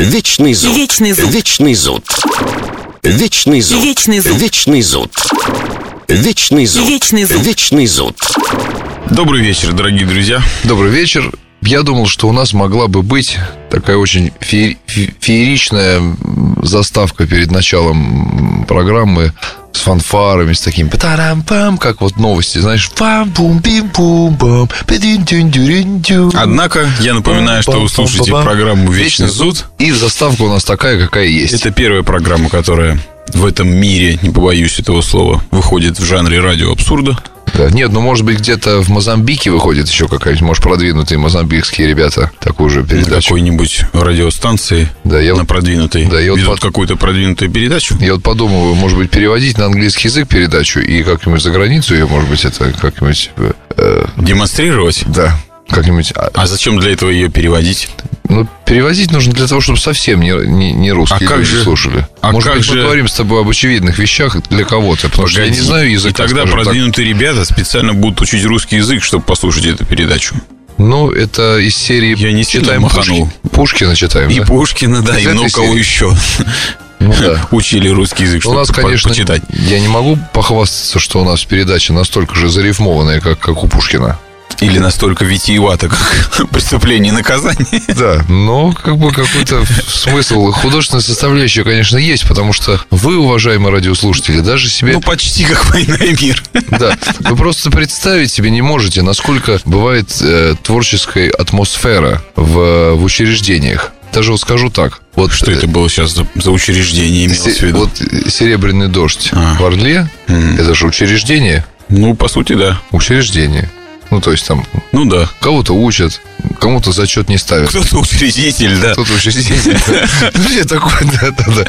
Вечный зуд. Вечный зуд. Вечный зуд. Вечный зуд. Вечный зуд. Вечный зуд. Вечный зуд. Вечный зуд. Вечный зуд. Добрый вечер, дорогие друзья. Добрый вечер. Я думал, что у нас могла бы быть такая очень фееричная заставка перед началом программы с фанфарами, с таким па-тарам-пам, как вот новости, знаешь, пам-пум-пим-пум-пам, па-дин-дин-дюрин-дю. Однако, я напоминаю, что вы слушаете программу «Вечный зуд». И заставка у нас такая, какая есть. Это первая программа, которая в этом мире, не побоюсь этого слова, выходит в жанре радио абсурда. Да. Нет, ну, может быть, где-то в Мозамбике выходит еще какая-нибудь, может, продвинутые мозамбикские ребята такую же передачу. На какой-нибудь радиостанции, да, на продвинутой, да, ведут какую-то продвинутую передачу. Я вот подумываю, может быть, переводить на английский язык передачу и как-нибудь за границу ее, может быть, это как-нибудь... Демонстрировать? Да, как-нибудь... А зачем для этого ее переводить? Ну, переводить нужно для того, чтобы совсем не русские люди слушали. Может быть, мы говорим с тобой об очевидных вещах для кого-то, потому что я не знаю языка. И тогда продвинутые ребята специально будут учить русский язык, чтобы послушать эту передачу. Ну, это из серии... Я не читаем Пушкина читаем, и да? Пушкина, да, и много кого еще. Ну, да. Учили русский язык, чтобы у нас, конечно, почитать. Я не могу похвастаться, что у нас передача настолько же зарифмованная, как у Пушкина. Или настолько витиевато, как «Преступление и наказание». Да, но как бы какой-то смысл, художественная составляющая, конечно, есть, потому что вы, уважаемые радиослушатели, даже себе... Ну, почти как «Война и мир». Да, вы просто представить себе не можете, насколько бывает творческая атмосфера в учреждениях. Даже вот скажу так. Вот, что это было сейчас за учреждение, имелось в виду? Вот «Серебряный дождь» в Орле, это же учреждение. Ну, по сути, да. Учреждение. Ну, то есть там... Ну, да. Кого-то учат, кому-то зачет не ставят. Кто-то учредитель, да. Кто-то учредитель, да. Ну, такое, да.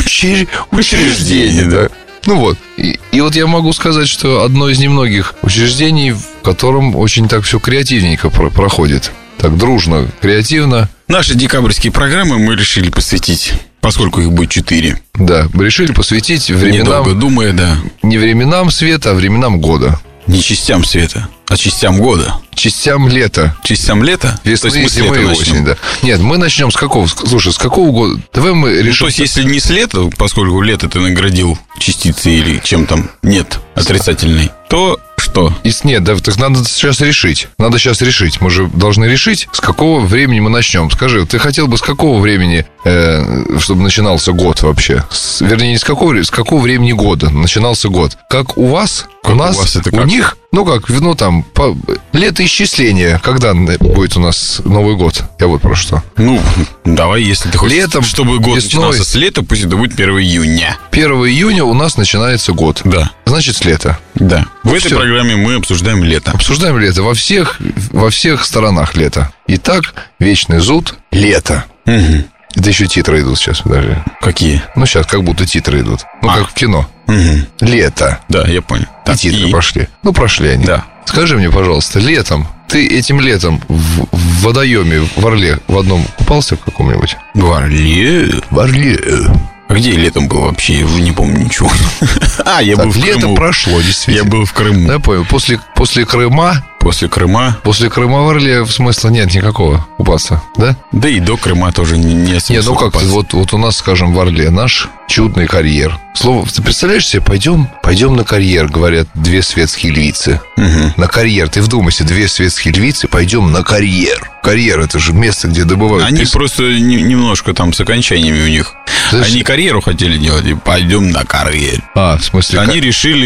Учреждение, да. Ну, вот. И вот я могу сказать, что одно из немногих учреждений, в котором очень так все креативненько проходит. Так дружно, креативно. Наши декабрьские программы мы решили посвятить, поскольку их будет 4. Да, мы решили посвятить временам... Недолго думая, да. Не временам света, а временам года. Не частям света, а частям года. Частям лета. Частям лета? Весны, зимы и осени, да. Нет, мы начнем с какого? Слушай, с какого года? Давай мы решим... Ну, то есть, если не с лета, поскольку лето ты наградил частицей или чем там нет отрицательной, то что? Нет, да, так надо сейчас решить. Мы же должны решить, с какого времени мы начнем. Скажи, ты хотел бы с какого времени, чтобы начинался год вообще? Вернее, не с какого времени года начинался год? Как у вас? Как у нас? У вас это у как? них? Ну, как, ну, там, летоисчисление. Когда будет у нас Новый год? Я вот про что. Ну, давай, если ты хочешь, летом, чтобы год весной, начинался с лета, пусть это будет 1 июня. 1 июня у нас начинается год. Да. Значит, с лета. Да. В этой программе мы обсуждаем лето. Обсуждаем лето. Во всех сторонах лета. Итак, вечный зуд – лето. Угу. Это еще титры идут сейчас, подожди. Какие? Ну, сейчас как будто титры идут. Ну, как в кино. Угу. Лето. Да, я понял. И титры пошли. Ну, прошли они. Да. Скажи мне, пожалуйста, ты этим летом в водоеме в Орле в одном купался в каком-нибудь? В Орле? В Орле. А где я летом был вообще? Я не помню ничего. Я был в Крыму. Лето прошло, действительно. Я был в Крыму. Да, понял. После Крыма... После Крыма в Орле смысла нет никакого купаться, да? Да и до Крыма тоже не смысла. Нет, ну как, вот у нас, скажем, в Орле наш чудный карьер. Слово, ты представляешь себе, пойдем на карьер, говорят две светские львицы. Угу. На карьер, ты вдумайся, две светские львицы, пойдем на карьер. Карьер — это же место, где добывают. Они просто немножко там с окончаниями у них. Они карьеру хотели делать, и пойдем на карьер. В смысле? Они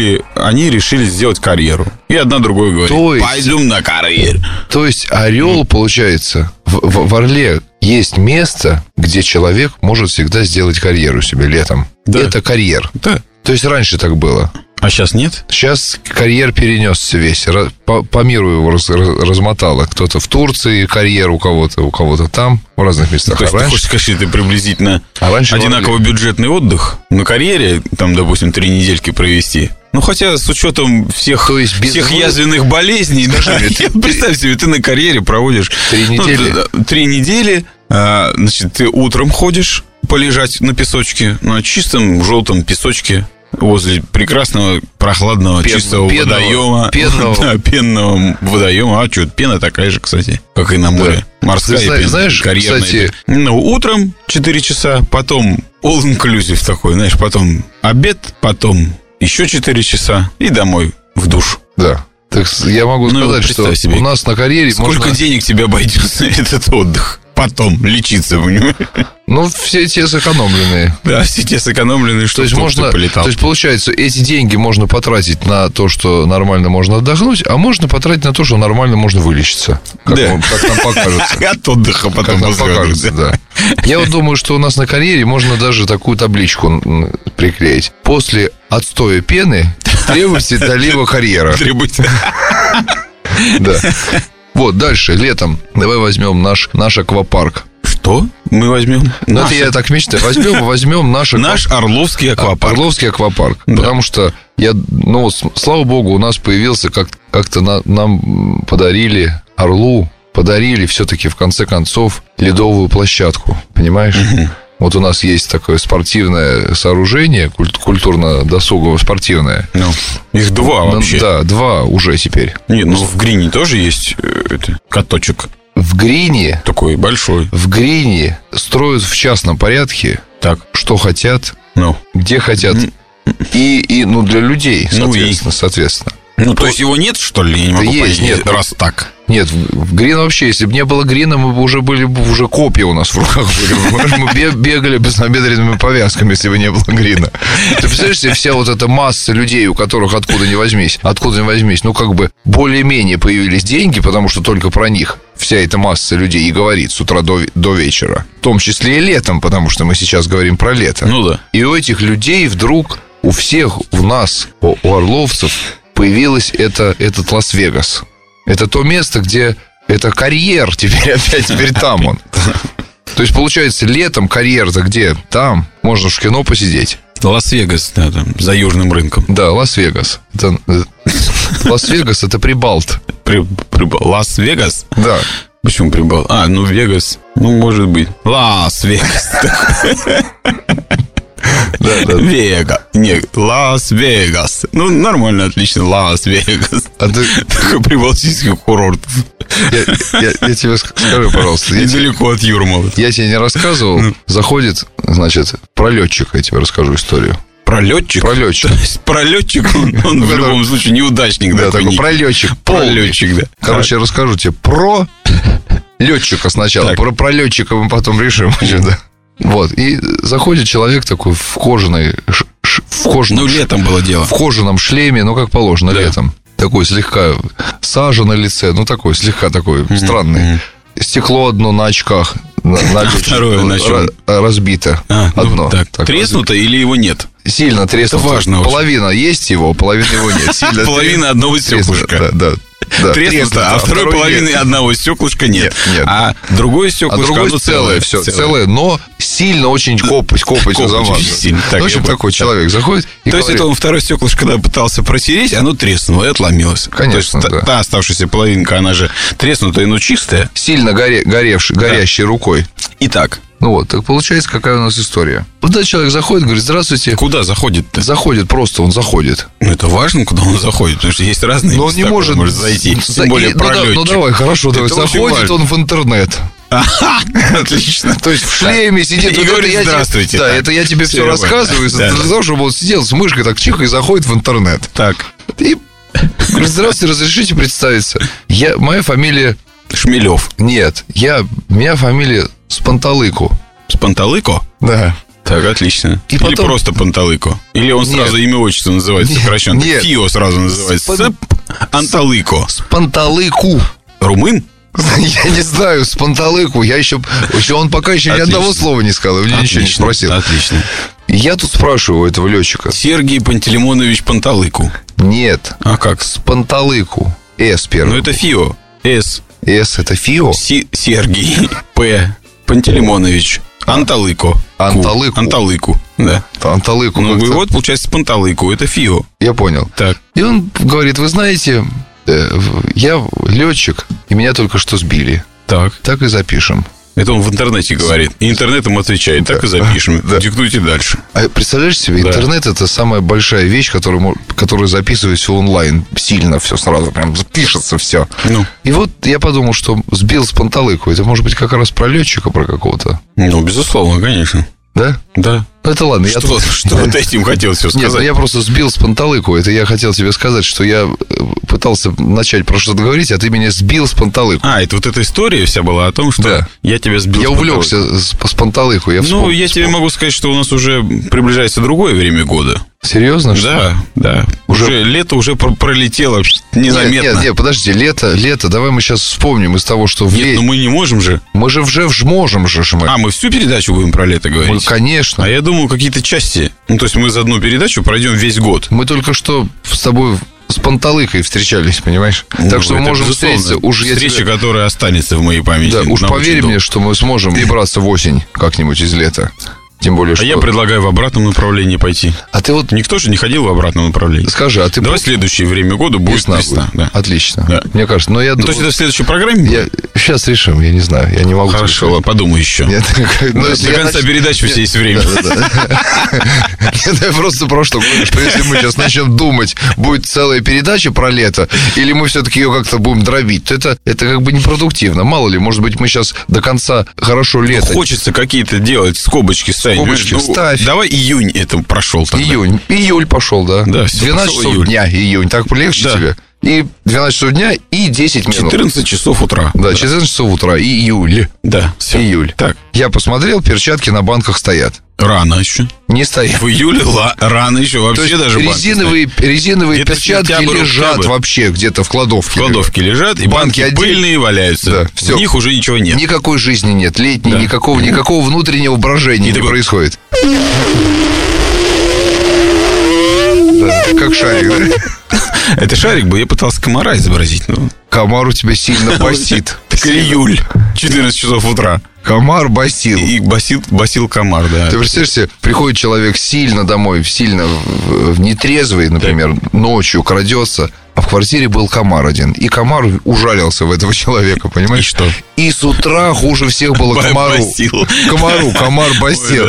решили сделать карьеру. И одна другой говорит, пойдем на карьер. То есть орел, получается, в Орле есть место, где человек может всегда сделать карьеру себе летом. Да. Это карьер. Да. То есть раньше так было. А сейчас нет? Сейчас карьер перенесся весь. По миру его размотало. Кто-то в Турции карьер, у кого-то там, в разных местах. То есть ты хочешь сказать, что это приблизительно одинаково бюджетный отдых на карьере, там, допустим, 3 недельки провести? Ну, хотя с учетом всех язвенных болезней, представь себе, ты на карьере проводишь 3 недели. 3 недели, значит, ты утром ходишь полежать на песочке, на чистом желтом песочке. возле прекрасного, прохладного, чистого водоема. Пенного водоема. А что, пена такая же, кстати, как и на море. Да. Морская пена. Знаешь, кстати... утром 4 часа, потом all-inclusive такой, знаешь, потом обед, потом еще 4 часа и домой в душ. Да. Так я могу сказать, что себе, у нас на карьере сколько денег тебе обойдется этот отдых? Потом лечиться, понимаешь? Ну, все те сэкономленные. Да, все те сэкономленные, что ты полетал. То есть, получается, эти деньги можно потратить на то, что нормально можно отдохнуть, а можно потратить на то, что нормально можно вылечиться. Как нам покажется. От отдыха потом покажется, да. Я вот думаю, что у нас на карьере можно даже такую табличку приклеить. После отстоя пены требуйте долива карьера. Требуйте. Да. Вот, дальше, летом. Давай возьмем наш аквапарк. Что мы возьмем? Ну, это я так мечтаю. Возьмем наш Орловский аквапарк. Орловский аквапарк. Да. Потому что, слава богу, у нас появился, как-то нам подарили все-таки, в конце концов, ледовую площадку. Понимаешь? Угу. Вот у нас есть такое спортивное сооружение, культурно-досугово спортивное. Их 2 вообще. Да, 2 уже теперь. Нет, в Грине тоже есть каточек. В Грине... Такой большой. В Грине строят в частном порядке, так, что хотят, где хотят. И для людей, соответственно. То есть его нет, что ли? Я не могу понять, нет, раз так. Нет, в Грин вообще, если бы не было Грина, мы бы уже копья у нас в руках были. Мы бегали бы с набедренными повязками, если бы не было Грина. Ты представляешь себе, вся вот эта масса людей, у которых откуда ни возьмись, более-менее появились деньги, потому что только про них вся эта масса людей и говорит с утра до вечера. В том числе и летом, потому что мы сейчас говорим про лето. Ну да. И у этих людей вдруг, у всех, у нас, у орловцев, появилось этот Лас-Вегас. Это то место, где это карьер теперь там он. То есть, получается, летом карьер-то где? Там. Можно в кино посидеть. Лас-Вегас, да, там, за южным рынком. Да, Лас-Вегас. Лас-Вегас – это Прибалт. Лас-Вегас? Да. Почему Прибалт? Вегас. Может быть. Лас-Вегас. Вега. Нет, Лас-Вегас. Нормально, отлично, Лас-Вегас. Такой прибалтийский курорт. Я тебе скажу, пожалуйста. Недалеко от Юрмалы. Я тебе не рассказывал. Заходит, значит, про летчика я тебе расскажу историю. Про летчик? Про летчик. То есть про летчик он в любом случае неудачник. Да, такой пролетчик. Пролетчик, да. Короче, я расскажу тебе про летчика сначала. Про летчика мы потом решим. Вот, и заходит человек такой в кожаном... летом было дело. В кожаном шлеме, как положено, летом. Такой слегка сажа на лице, такой слегка такой странный. Стекло одно на очках. Второе на чем? Разбито. Одно. Треснуто или его нет? Сильно треснуто. Это важно. Половина есть его, половина его нет. Половина одного стеклышка. Да. Треснуто, а второй половины одного стеклышка нет. А другое стеклышко, оно целое, все целое, но сильно очень копотью замазано. В общем, такой человек заходит и то есть это он второе стеклышко, когда пытался протереть, оно треснуло и отломилось. Конечно, да. Та оставшаяся половинка, она же треснутая, но чистая. Сильно горящей рукой. Итак. Так получается, какая у нас история. Вот этот человек заходит, говорит: здравствуйте. Куда заходит-то? Заходит, просто он заходит. Это важно, куда он заходит, потому что есть разные места, он не может зайти. Тем более пролетчик. Давай, хорошо, давай. Заходит он в интернет. Отлично. То есть в шлеме сидит. И говорит: здравствуйте. Да, это я тебе все рассказываю. Для того, чтобы он сидел с мышкой так чиха и заходит в интернет. Так. И говорит: здравствуйте, разрешите представиться? Моя фамилия... Шмелев. Нет, меня фамилия Спанталыко. Спанталыко? Да. Так, отлично. Или просто Панталыко? Или он сразу имя отчество называется сокращенно? Фио сразу называется. Анталыко. Спанталыку. Румын? Я не знаю, Спанталыку. Он пока еще ни одного слова не сказал. Меня ничего не спросил. Отлично. Я тут спрашиваю у этого летчика. Сергей Пантелеймонович Панталыку. Нет. А как? Спанталыку. С первый. Это Фио. С это Фио? Сергей. П. Пантелеймонович. Анталыко. Анталыку. Да. Анталыку. Вот, получается, Панталыку. Это Фио. Я понял. Так. И он говорит: вы знаете, я летчик, и меня только что сбили. Так и запишем. Это он в интернете говорит. И интернет ему отвечает. Так и запишем. Диктуйте дальше. А представляешь себе, интернет — это самая большая вещь, которую записывает все онлайн. Сильно все сразу, прям пишется все. И вот я подумал, что сбил с панталыку. Это может быть как раз про летчика, про какого-то. Ну, безусловно, конечно. Да? Да. Ну, это ладно. Что ты этим хотел все сказать? Нет, я просто сбил с панталыку. Это я хотел тебе сказать, что я пытался начать про что-то говорить, а ты меня сбил с панталыку. Это вот эта история вся была о том, что я тебя сбил с панталыку. Я увлекся с панталыку. Я тебе могу сказать, что у нас уже приближается другое время года. Серьезно? Да. Уже лето уже пролетело незаметно. Нет, подожди, лето. Давай мы сейчас вспомним из того, что Нет, мы не можем же. Мы же уже можем же. Мы всю передачу будем про лето говорить? Конечно. А я думал, какие-то части. То есть мы за одну передачу пройдем весь год. Мы только что с тобой с панталыкой встречались, понимаешь? Так что мы можем встретиться. Встреча, которая останется в моей памяти. Да, уж поверь мне, что мы сможем перебраться в осень как-нибудь из лета. Тем более, что... я предлагаю в обратном направлении пойти. А ты вот... Никто же не ходил в обратном направлении. Скажи, а ты... Давай следующее время года будет весна. Да. Отлично. Да. Мне кажется, но я... То есть это в следующей программе? Сейчас решим, я не знаю. Я не могу... Хорошо, ладно, подумай еще. До конца передачи все есть время. Я просто про что говорю, что если мы сейчас начнем думать, будет целая передача про лето, или мы все-таки ее как-то будем дробить, то это как бы непродуктивно. Мало ли, может быть, мы сейчас до конца хорошо лето... Хочется какие-то делать скобочки, ставь. Давай июнь это прошел тогда. Июль пошел, да. 12 часов дня июнь. Так полегче тебе? И 12 часов дня и 10 минут. 14 часов утра. Да, 14 часов утра. Июль. Да, все. Июль. Так. Я посмотрел, перчатки на банках стоят. Рано еще. Не стоят. В июле рано еще. Вообще даже резиновые перчатки лежат вообще где-то в кладовке. В кладовке лежат, и банки пыльные валяются. Да, все. В них уже ничего нет. Никакой жизни нет. Летней, никакого внутреннего брожения не происходит. Как шарик, да? Это шарик был, я пытался комара изобразить. Комар у тебя сильно басит. Так июль, 14 часов утра. Комар басил. И басил комар, да. Ты представляешь себе, приходит человек сильно домой, сильно нетрезвый, например, ночью крадется, а в квартире был комар один. И комар ужалился в этого человека, понимаешь? И что? И с утра хуже всех было комару. Комар басил.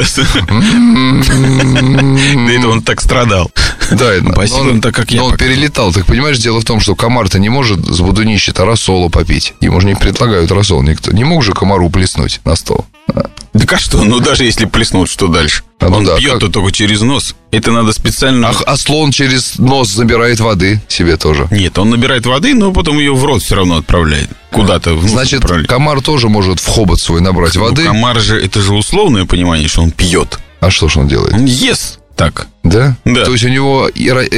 Да это он так страдал. Да, басил он так, как я. Но он перелетал. Так понимаешь, дело в том, что комар-то не может с будунища-то рассола попить. Ему же не предлагают рассол никто. Не мог же комару плеснуть на стол. Так а что? Даже если плеснут, что дальше? Он пьет-то только через нос. Это надо специально... А слон через нос набирает воды себе тоже. Нет, он набирает воды, но потом ее в рот все равно отправляет. Куда-то в нос. Значит, комар тоже может в хобот свой набрать воды. Комар же, это же условное понимание, что он пьет. А что ж он делает? Он ест так. Да? Да. То есть у него...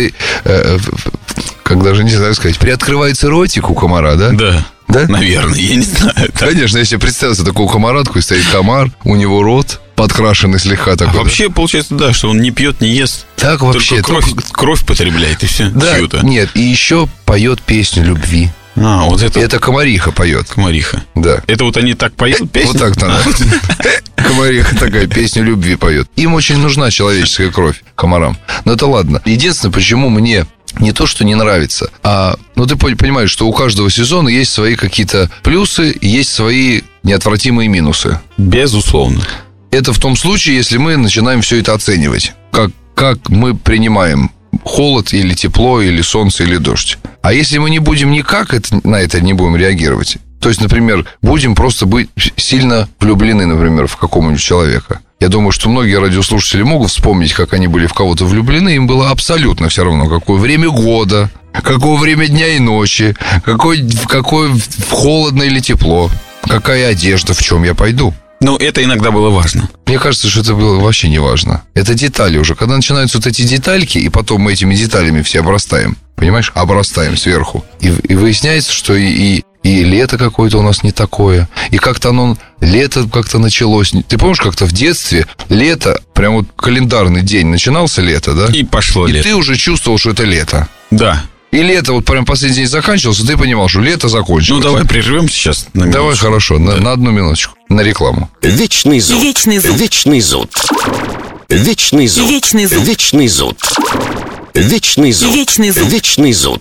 как даже не знаю сказать, приоткрывается ротик у комара, да? Да. Да? Наверное, я не знаю. Конечно, если представиться такую комарадку, и стоит комар, у него рот подкрашенный слегка такой. Вообще, получается, да, что он не пьет, не ест. Так вообще. Только кровь потребляет, и все. Да, чью-то. Нет, и еще поет песню любви. Вот это... Это комариха поет. Комариха. Да. Это вот они так поют песню? Вот так надо. Комариха такая песню любви поет. Им очень нужна человеческая кровь, комарам. Но это ладно. Единственное, почему мне не то, что не нравится, ты понимаешь, что у каждого сезона есть свои какие-то плюсы, есть свои неотвратимые минусы. Безусловно. Это в том случае, если мы начинаем все это оценивать. Как мы принимаем холод или тепло, или солнце, или дождь. А если мы не будем никак на это не будем реагировать, то есть, например, будем просто быть сильно влюблены, например, в какого-нибудь человека. Я думаю, что многие радиослушатели могут вспомнить, как они были в кого-то влюблены. Им было абсолютно все равно, какое время года, какое время дня и ночи, какое холодно или тепло, какая одежда, в чем я пойду. Это иногда было важно. Мне кажется, что это было вообще не важно. Это детали уже. Когда начинаются вот эти детальки, и потом мы этими деталями все обрастаем. Понимаешь? Обрастаем сверху. И выясняется, что и лето какое-то у нас не такое. И как-то лето как-то началось. Ты помнишь, как-то в детстве лето, прям вот календарный день начинался лето, да? И пошло лето. И ты уже чувствовал, что это лето. Да. И лето, вот прям последний день заканчивался, ты понимал, что лето закончилось. Давай прервем сейчас на минуточку. Давай, хорошо, на одну минуточку, на рекламу. Вечный зуд. Вечный зуд. Вечный зуд. Вечный зуд. Вечный зуд. Вечный зуд. Вечный зуд. Вечный зуд. Вечный зуд.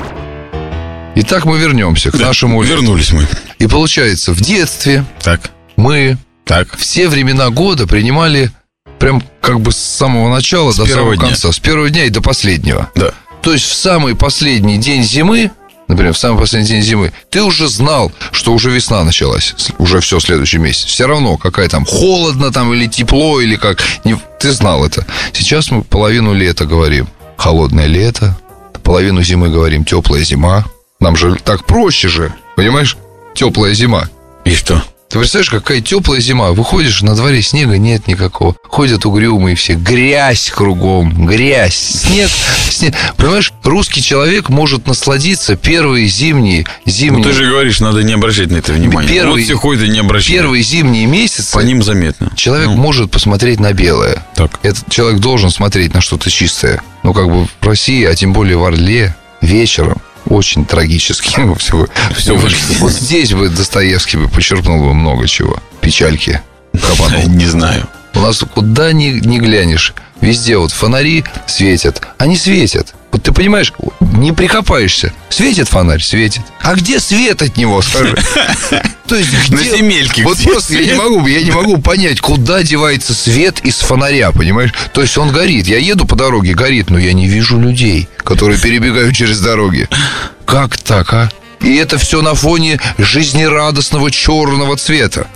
Итак, мы вернемся к нашему... Вернулись мы. И получается, в детстве... Так. мы все времена года принимали прям как бы с самого начала до самого конца. С первого дня и до последнего. Да. То есть в самый последний день зимы, например, в самый последний день зимы, ты уже знал, что уже весна началась, уже все, следующий месяц. Все равно, какая там, холодно там или тепло, или как, ты знал это. Сейчас мы половину лета говорим холодное лето, половину зимы говорим теплая зима. Нам же так проще же, понимаешь? Теплая зима. И что? Ты представляешь, какая теплая зима. Выходишь, на дворе снега нет никакого. Ходят угрюмые все. Грязь кругом. Грязь. Снег. Понимаешь, русский человек может насладиться первые зимние... Ну, ты же говоришь, надо не обращать на это внимание. Вот все ходят и не обращают. Первые зимние месяцы... По ним заметно. Человек может посмотреть на белое. Так. Этот человек должен смотреть на что-то чистое. Ну, как бы в России, а тем более в Орле, вечером очень трагически. Все. Вот здесь бы Достоевский бы почерпнул бы много чего. Печальки. Не знаю. У нас куда ни глянешь, везде вот фонари светят. Они светят. Вот ты понимаешь, не прикопаешься. Светит фонарь, светит. А где свет от него, скажи? То есть на земельке. Вот просто я не могу понять, куда девается свет из фонаря, понимаешь? То есть он горит. Я еду по дороге, горит, но я не вижу людей, которые перебегают через дороги. Как так, а? И это все на фоне жизнерадостного черного цвета.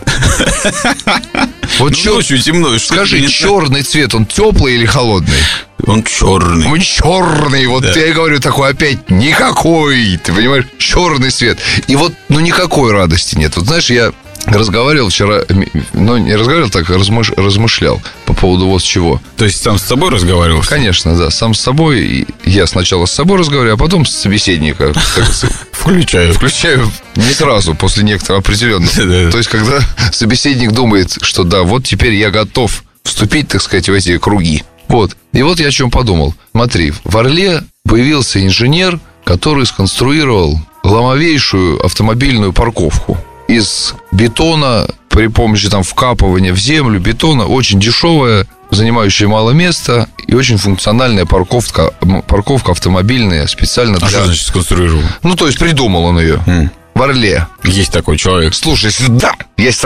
Вот ночью темно. Скажи, черный цвет, он теплый или холодный? Он черный. Он черный. Вот я и говорю, такой опять никакой. Ты понимаешь? Черный цвет. И вот, никакой радости нет. Вот знаешь, я разговаривал вчера, не разговаривал, так размышлял по поводу вот чего. То есть сам с собой разговаривал? Конечно, да, сам с собой. Я сначала с собой разговариваю, а потом с собеседником. Включаю не сразу, после некоторого определенного. То есть, когда собеседник думает, что да, вот теперь я готов вступить, так сказать, в эти круги. Вот. И вот я о чем подумал. Смотри, в Орле появился инженер, который сконструировал ломовейшую автомобильную парковку из бетона при помощи вкапывания в землю бетона, очень дешевая, занимающая мало места и очень функциональная парковка автомобильная специально для... А что значит сконструировал? То есть придумал он ее. В Орле. Есть такой человек. Слушай, да, есть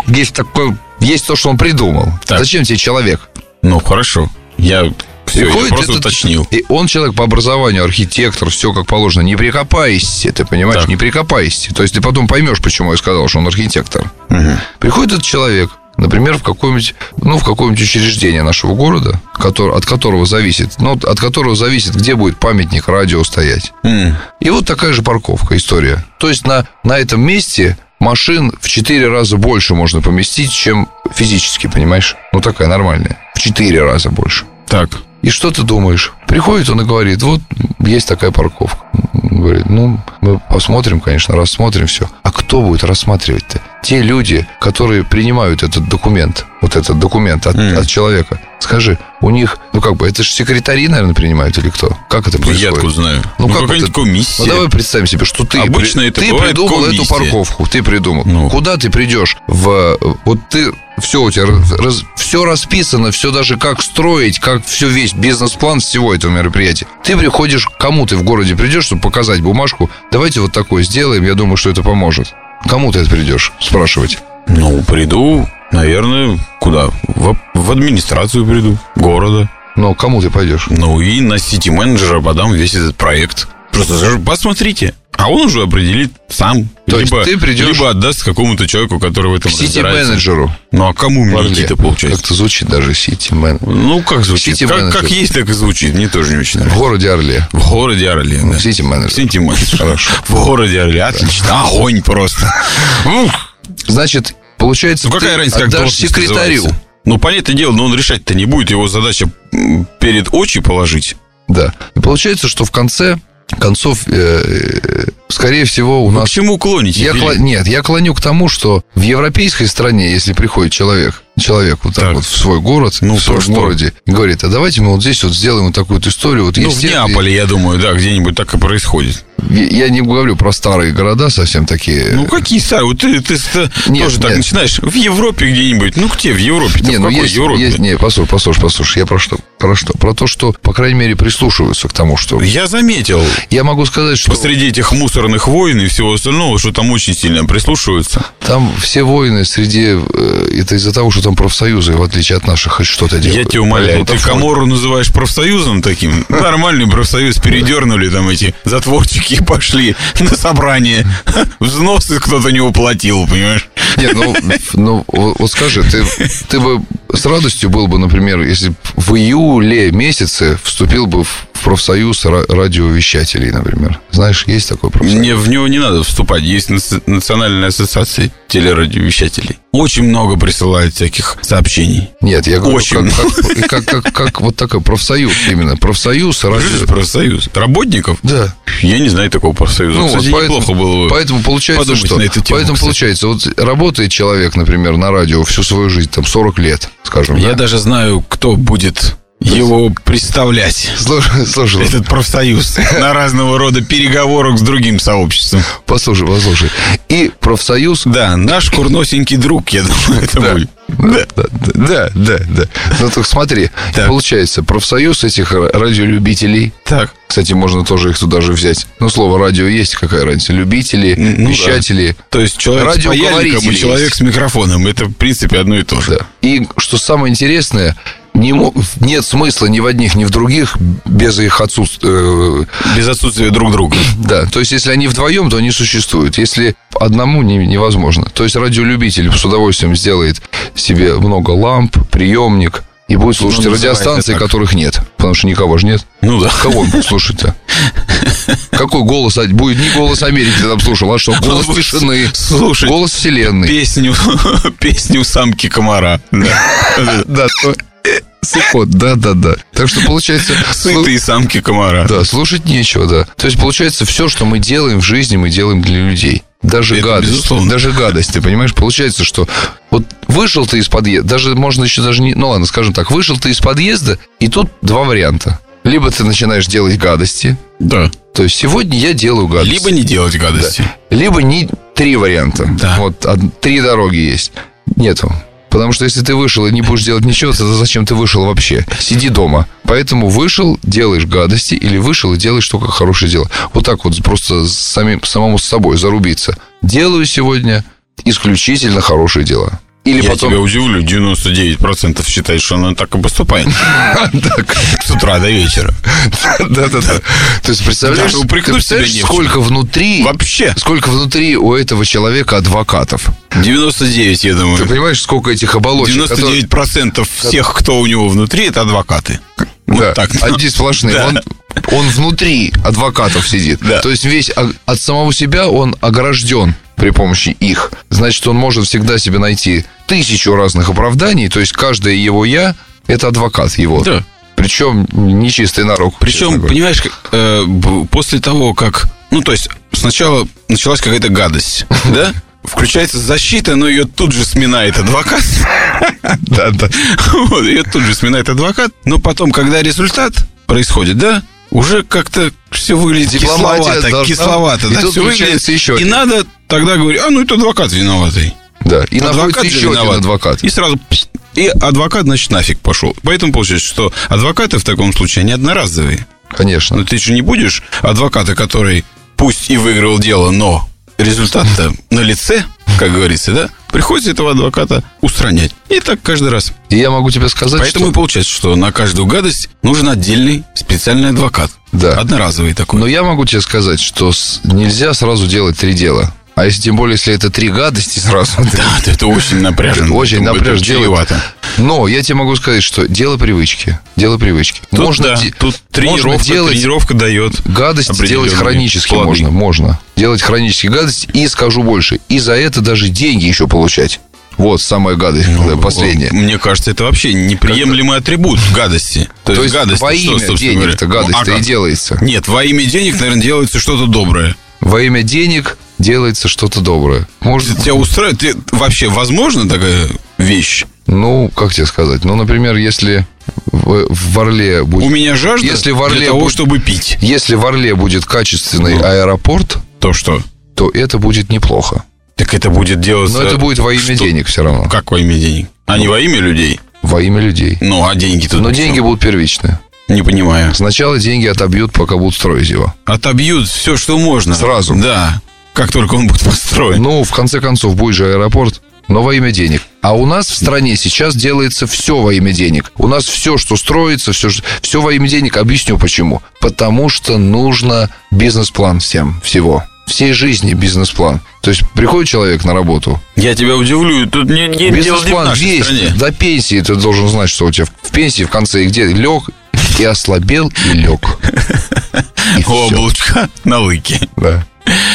то, что он придумал. Так. Зачем тебе человек? Хорошо. Я просто уточнил. И он человек по образованию, архитектор, все как положено. Не прикопайся, ты понимаешь? Так. Не прикопайся. То есть ты потом поймешь, почему я сказал, что он архитектор. Угу. Приходит этот человек, например, в какое-нибудь учреждение нашего города, от которого зависит, где будет памятник радио стоять. И вот такая же парковка, история. То есть на этом месте машин в 4 раза больше можно поместить, чем физически, понимаешь? Такая нормальная. В 4 раза больше. Так. И что ты думаешь? Приходит он и говорит, вот есть такая парковка. Говорит, мы посмотрим, конечно, рассмотрим все. А кто будет рассматривать-то? Те люди, которые принимают этот документ, от человека. Скажи, у них, это же секретари, наверное, принимают или кто? Как это происходит? Я откуда знаю? Какая-нибудь комиссия. Давай представим себе, что ты придумал эту парковку. Ты придумал. Куда ты придешь? Все у тебя все расписано, все даже как строить, как все весь бизнес-план всего этого мероприятия. Ты приходишь, кому ты в городе придешь, чтобы показать бумажку, давайте вот такое сделаем, я думаю, что это поможет. Кому ты это придешь спрашивать? Приду, наверное, куда? В администрацию приду города. Кому ты пойдешь? И на сити-менеджера подам весь этот проект. Просто скажу, посмотрите. А он уже определит сам. То есть ты придешь... Либо отдаст какому-то человеку, который в этом разбирается. Сити-менеджеру. А кому мне идти-то, получается? Как-то звучит даже сити-менеджер. Как звучит? Как есть, так и звучит. Мне тоже не очень нравится. В городе Орле. В городе Орле, да. Сити-менеджер. Сити-менеджер. Хорошо. В городе Орле. Отлично. Огонь просто. Значит, получается, какая разница, как отдашь секретарю. Понятное дело, но он решать-то не будет. Его задача перед очи положить. Да. И получается, что в конце концов, скорее всего, у нас... К чему клоните? Нет, я клоню к тому, что в европейской стране, если приходит человек человек вот так вот в свой город, в своем городе, и говорит, а давайте мы вот здесь вот сделаем вот такую вот историю. Вот в Неаполе, я думаю, да, где-нибудь так и происходит. Я не говорю про старые города совсем такие. Ну, какие старые? Вот ты тоже так начинаешь. В Европе где-нибудь. Ну, где в Европе? Не, ну, Европе? Послушай. Я про что? Про то, что, по крайней мере, прислушиваются к тому, что... Я заметил. Я могу сказать, что... Посреди этих мусорных войн и всего остального, что там очень сильно прислушиваются. Там все войны среди... Это из-за того, что там профсоюзы, в отличие от наших, хоть что-то делают. Я тебя умоляю. Ты Каморру называешь профсоюзом таким? Нормальный профсоюз передернули там эти затворчики и пошли на собрание. Взносы кто-то не уплатил, понимаешь? Нет, ну вот скажи, ты бы с радостью был бы, например, если в июле месяце вступил бы в профсоюз радиовещателей, например. Знаешь, есть такой профсоюз? В него не надо вступать. Есть Национальная ассоциация телерадиовещателей. Очень много присылают всяких сообщений. Нет, я говорю, как вот такой профсоюз именно. Профсоюз радио... Профсоюз работников? Да. Я не знаю такого профсоюза. Ну, кстати, неплохо было бы. Поэтому получается, что... Поэтому получается, вот работает человек, например, на радио всю свою жизнь, там, 40 лет, скажем. Я даже знаю, кто будет... его представлять. Слушай. Этот профсоюз на разного рода переговорах с другим сообществом. Послушай. И профсоюз... Да, наш курносенький друг, я думаю, это будет. Да. Ну, так смотри. Получается, профсоюз этих радиолюбителей. Так. Кстати, можно тоже их туда же взять. Ну, слово радио есть, какая разница. Любители, вещатели. Да. То есть человек с паяльником и человек с микрофоном. Это, в принципе, одно и то же. Да. И что самое интересное... Нет смысла ни в одних, ни в других без их отсутствия. Без отсутствия друг друга. Да, то есть, если они вдвоем, то они существуют. Если одному, невозможно. То есть, радиолюбитель с удовольствием сделает себе много ламп, приемник и будет слушать радиостанции, которых нет. Потому что никого же нет. Ну да. Кого он будет слушать-то? Какой голос? Будет не голос Америки там слушал, а что? Голос тишины. Слушай, голос вселенной. Песню самки комара. Да, Сыхот, да. Так что получается... Сытые самки комара. Да, слушать нечего, да. То есть получается, все, что мы делаем в жизни, мы делаем для людей. Даже гадость, ты понимаешь? Получается, что вот вышел ты из подъезда, даже можно еще даже не... Ну ладно, скажем так, вышел ты из подъезда, и тут два варианта. Либо ты начинаешь делать гадости. Да. То есть сегодня я делаю гадости. Либо не делать гадости. Да. Либо не... Три варианта. Да. Вот 3 дороги есть. Нету. Потому что если ты вышел и не будешь делать ничего, то зачем ты вышел вообще? Сиди дома. Поэтому вышел, делаешь гадости, или вышел и делаешь только хорошее дело. Вот так вот просто самому с собой зарубиться. Делаю сегодня исключительно хорошие дела. Или я тебя удивлю, 99% считает, что она так и поступает. С утра до вечера. Да. То есть, представляешь, сколько внутри... Вообще. Сколько внутри у этого человека адвокатов? 99, я думаю. Ты понимаешь, сколько этих оболочек? 99% всех, кто у него внутри, это адвокаты. Да, одни сплошные. Он внутри адвокатов сидит. То есть, весь от самого себя он огражден при помощи их. Значит, он может всегда себе найти 1000 разных оправданий. То есть, каждое его «я» – это адвокат его. Да. Причем нечистый на руку. Причем, понимаешь, после того, как... Ну, то есть, сначала началась какая-то гадость, да? Включается защита, но ее тут же сминает адвокат. Да. Ее тут же сминает адвокат. Но потом, когда результат происходит, да, уже как-то все выглядит кисловато. И тут включается еще один. И надо тогда говорить, это адвокат виноватый. Да, и находится еще один адвокат. И сразу... И адвокат, значит, нафиг пошел. Поэтому получается, что адвокаты в таком случае, они одноразовые. Конечно. Но ты же не будешь адвоката, который пусть и выиграл дело, но результат-то на лице, как говорится, да? Приходится этого адвоката устранять. И так каждый раз. И я могу тебе сказать, Поэтому и получается, что на каждую гадость нужен отдельный специальный адвокат. Да. Одноразовый такой. Но я могу тебе сказать, что нельзя сразу делать 3 дела. А если тем более, если это 3 гадости сразу... Да, это очень напряжно. Очень напряжно делать. Но я тебе могу сказать, что дело привычки. Дело привычки. Тут тренировка дает. Гадости делать хронически можно. Делать хронически гадости. И скажу больше, и за это даже деньги еще получать. Вот самая гадость, последняя. Мне кажется, это вообще неприемлемый атрибут гадости. То есть гадость, во имя денег-то гадость-то и делается. Нет, во имя денег, наверное, делается что-то доброе. Во имя денег делается что-то доброе. Может, тебя устраивает? Вообще возможна такая вещь? Ну, как тебе сказать? Ну, например, если в Орле будет... У меня жажда для того, чтобы пить. Если в Орле будет качественный аэропорт... То что? То это будет неплохо. Так это будет делаться... Но это будет во имя денег все равно. Как во имя денег? А не во имя людей? Во имя людей. Ну, а деньги тут... Но деньги будут первичные. Не понимаю. Сначала деньги отобьют, пока будут строить его. Отобьют все, что можно. Сразу? Да. Как только он будет построен. Ну, в конце концов, будет же аэропорт, но во имя денег. А у нас в стране сейчас делается все во имя денег. У нас все, что строится, все во имя денег. Объясню почему. Потому что нужно бизнес-план всего. Всей жизни бизнес-план. То есть приходит человек на работу. Я тебя удивлю, тут не бизнес-план весь до пенсии. Ты должен знать, что у тебя в пенсии в конце где лег и ослабел, и лег. Облачко на лыке. Да.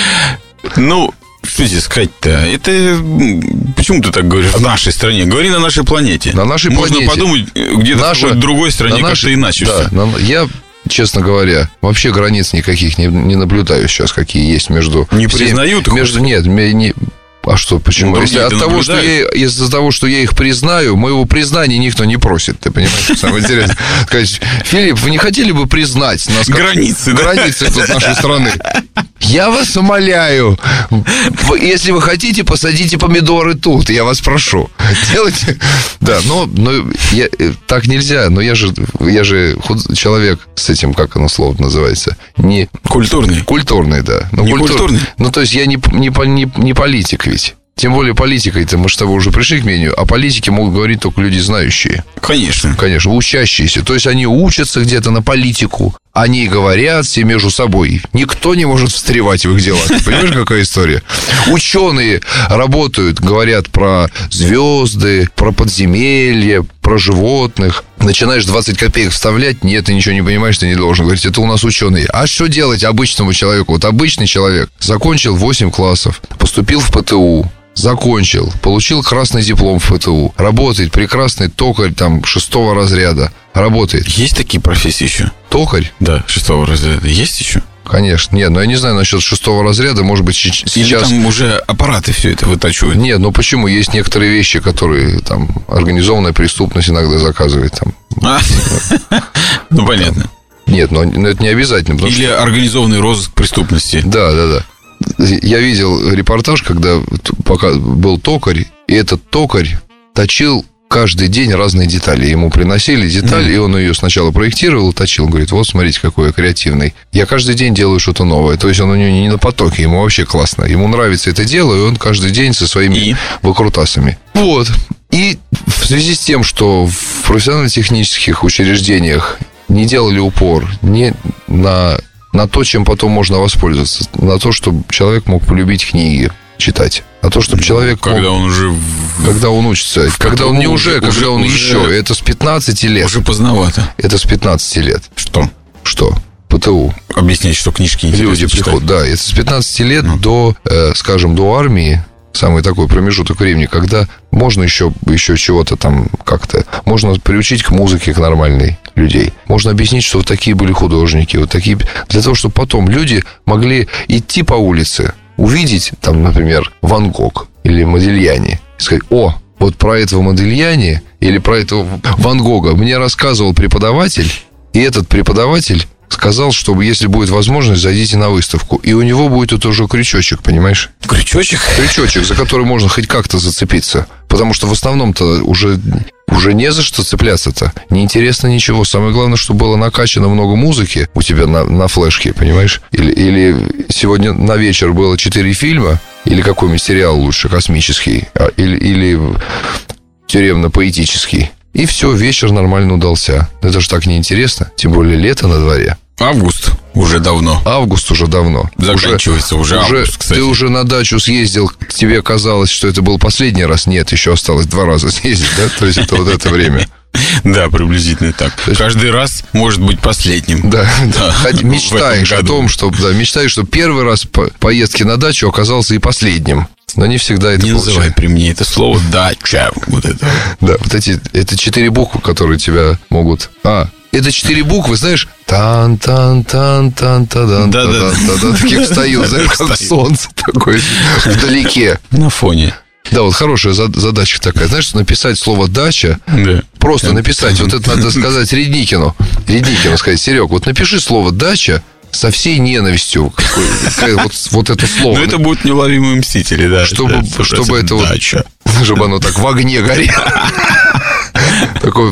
Ну, что тебе сказать-то? Это... Почему ты так говоришь? В нашей стране. Говори на нашей планете. На нашей планете. Можно подумать, где-то в какой-то другой стране как-то иначе. Да, я... Честно говоря, вообще границ никаких не наблюдаю сейчас, какие есть между... Не признают их? Нет, а что, почему? Ну, из-за того, что я их признаю, моего признания никто не просит. Ты понимаешь, самое интересное? Сказать, Филипп, вы не хотели бы признать нас границы тут нашей страны? Я вас умоляю, если вы хотите, посадите помидоры тут, я вас прошу. Делайте. Да, но так нельзя. Но я же человек с этим, как оно слово называется? Не культурный. Культурный, да. Не культурный. Ну, то есть я не политик ведь. Тем более политикой-то мы с тобой уже пришли к мнению, а политики могут говорить только люди знающие. Конечно. Конечно, учащиеся. То есть они учатся где-то на политику, они говорят все между собой. Никто не может встревать в их дела. Ты понимаешь, какая история? Ученые работают, говорят про звезды, про подземелья, про животных. Начинаешь 20 копеек вставлять, нет, ты ничего не понимаешь, ты не должен говорить, это у нас ученые. А что делать обычному человеку? Вот обычный человек закончил 8 классов, поступил в ПТУ, закончил, получил красный диплом в ПТУ, работает прекрасный токарь там 6-го разряда, работает. Есть такие профессии еще? Токарь? Да, 6-го разряда. Есть еще? Конечно. Нет, но я не знаю насчет 6-го разряда, может быть, сейчас... Или там уже аппараты все это вытачивают? Нет, ну почему? Есть некоторые вещи, которые там организованная преступность иногда заказывает там. Ну, понятно. Нет, но это не обязательно. Или организованный розыск преступности. Да. Я видел репортаж, когда пока был токарь, и этот токарь точил каждый день разные детали. Ему приносили деталь, и он ее сначала проектировал и точил. Он говорит, вот, смотрите, какой я креативный. Я каждый день делаю что-то новое. То есть он у него не на потоке, ему вообще классно. Ему нравится это дело, и он каждый день со своими выкрутасами. Вот. И в связи с тем, что в профессионально-технических учреждениях не делали упор не на то, чем потом можно воспользоваться, на то, чтобы человек мог полюбить книги читать. А то, чтобы человек... Когда он уже... Когда он учится. Когда он не уже, когда он еще. Это с 15 лет. Уже поздновато. Это с 15 лет. Что? ПТУ. Объяснять, что книжки интересно люди приходят. Да, это с 15 лет до, скажем, до армии. Самый такой промежуток времени, когда можно еще чего-то там как-то... Можно приучить к музыке, к нормальной людей. Можно объяснить, что вот такие были художники, вот такие... Для того, чтобы потом люди могли идти по улице, увидеть, там, например, Ван Гог или Модильяни, и сказать, вот про этого Модильяни или про этого Ван Гога мне рассказывал преподаватель, и этот преподаватель сказал, что если будет возможность, зайдите на выставку. И у него будет это уже крючочек, понимаешь? Крючочек? Крючочек, за который можно хоть как-то зацепиться. Потому что в основном-то уже не за что цепляться-то. Неинтересно ничего. Самое главное, чтобы было накачано много музыки у тебя на флешке, понимаешь? Или сегодня на вечер было 4 фильма, или какой-нибудь сериал лучше, космический, или тюремно-поэтический. И все, вечер нормально удался. Это же так неинтересно. Тем более лето на дворе. Август уже давно. Заканчивается уже август, кстати. Ты уже на дачу съездил, тебе казалось, что это был последний раз. Нет, еще осталось 2 раза съездить, да? То есть это вот это время. Да, приблизительно так. Каждый раз может быть последним. Да. Мечтаешь о том, что первый раз поездки на дачу оказался и последним. Но не всегда это получается. Не называй при мне это слово «дача». Вот это. Да, вот это 4 буквы, которые тебя могут... Это 4 буквы, знаешь, тан-тан-тан-тан-тан-тан. Да. Такие встают, знаешь, как солнце такое вдалеке. На фоне. Да, вот хорошая задача такая. Знаешь, написать слово «дача». Да. Просто написать. Вот это надо сказать Редникину, сказать: Серег, вот напиши слово «дача» со всей ненавистью. Вот это слово. Но это будут неуловимые мстители, да. Чтобы это вот... Чтобы оно так в огне горело. Такое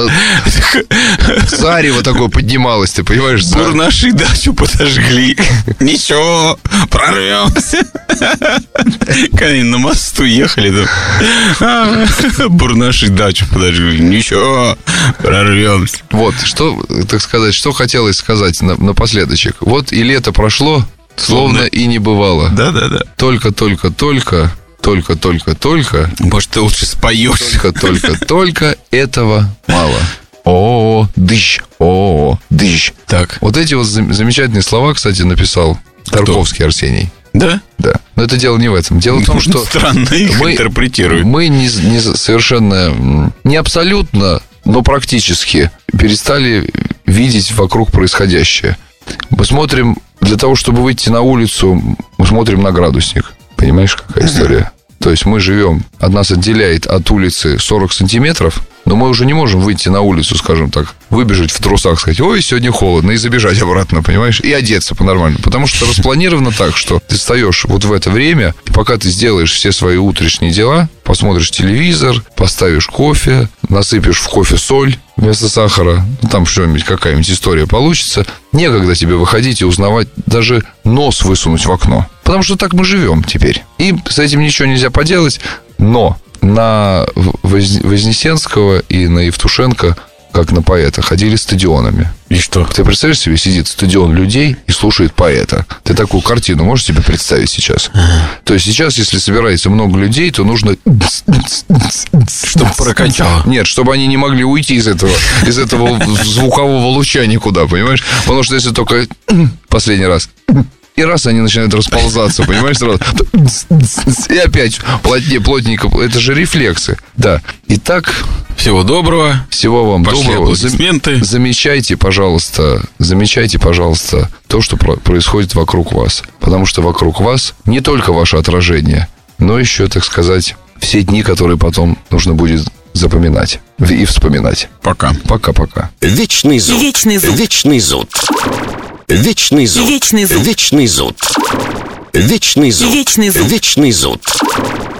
зарево такое поднималось, ты понимаешь? Бурнаши дачу подожгли. Ничего, прорвемся. Когда они на мосту ехали, бурнаши дачу подожгли. Ничего, прорвемся. Вот, что, так сказать, что хотелось сказать напоследочек. Вот и лето прошло, словно и не бывало. Да. Только. Может, ты лучше споешь. Только этого мало. Дыщ. Так. Вот эти вот замечательные слова, кстати, написал Тарковский Арсений. Да? Да. Но это дело не в этом. Дело в том, что... Странно их интерпретируют. Мы не совершенно... Не абсолютно, но практически перестали видеть вокруг происходящее. Мы смотрим... Для того, чтобы выйти на улицу, мы смотрим на градусник. Понимаешь, какая история? То есть мы живем, от нас отделяет от улицы 40 сантиметров, но мы уже не можем выйти на улицу, скажем так, выбежать в трусах, сказать: ой, сегодня холодно, и забежать обратно, понимаешь? И одеться по-нормальному. Потому что распланировано так, что ты встаешь вот в это время, и пока ты сделаешь все свои утренние дела, посмотришь телевизор, поставишь кофе, насыпешь в кофе соль вместо сахара, там что-нибудь, какая-нибудь история получится, некогда тебе выходить и узнавать, даже нос высунуть в окно. Потому что так мы живем теперь. И с этим ничего нельзя поделать, но на Вознесенского и на Евтушенко, как на поэта, ходили стадионами. И что? Ты представляешь себе, сидит стадион людей и слушает поэта. Ты такую картину можешь себе представить сейчас? То есть сейчас, если собирается много людей, то нужно... Чтобы прокачало. Нет, чтобы они не могли уйти из этого звукового луча никуда, понимаешь? Потому что если только последний раз... И раз они начинают расползаться, понимаешь, сразу. И опять плотненько. Это же рефлексы. Да. Итак... Всего доброго. Всего вам пошли доброго. Аплодисменты. Замечайте, пожалуйста, то, что происходит вокруг вас. Потому что вокруг вас не только ваше отражение, но еще, так сказать, все дни, которые потом нужно будет запоминать и вспоминать. Пока. Пока. Вечный зуд. Вечный зуд. Вечный зуд. Вечный зуд. Вечный зуд. Вечный зуд. Вечный зуд. Вечный зуд. Вечный зуд.